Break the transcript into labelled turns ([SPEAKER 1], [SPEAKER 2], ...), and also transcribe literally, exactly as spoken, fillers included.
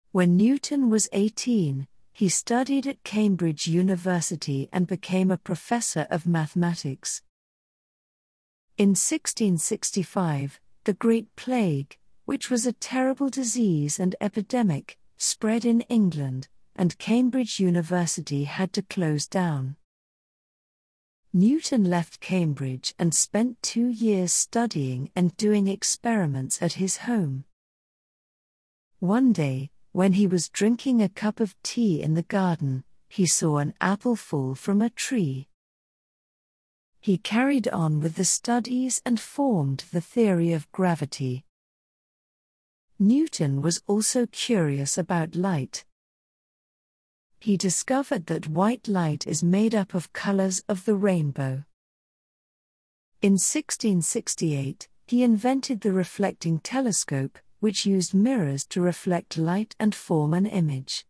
[SPEAKER 1] When Newton was eighteen, he studied at Cambridge University and became a professor of mathematics. In sixteen sixty-five, the Great Plague, which was a terrible disease and epidemic, spread in England, and Cambridge University had to close down. Newton left Cambridge and spent two years studying and doing experiments at his home. One day, when he was drinking a cup of tea in the garden, he saw an apple fall from a tree. He carried on with the studies and formed the theory of gravity. Newton was also curious about light. He discovered that white light is made up of colors of the rainbow. In sixteen sixty-eight, he invented the reflecting telescope, which used mirrors to reflect light and form an image.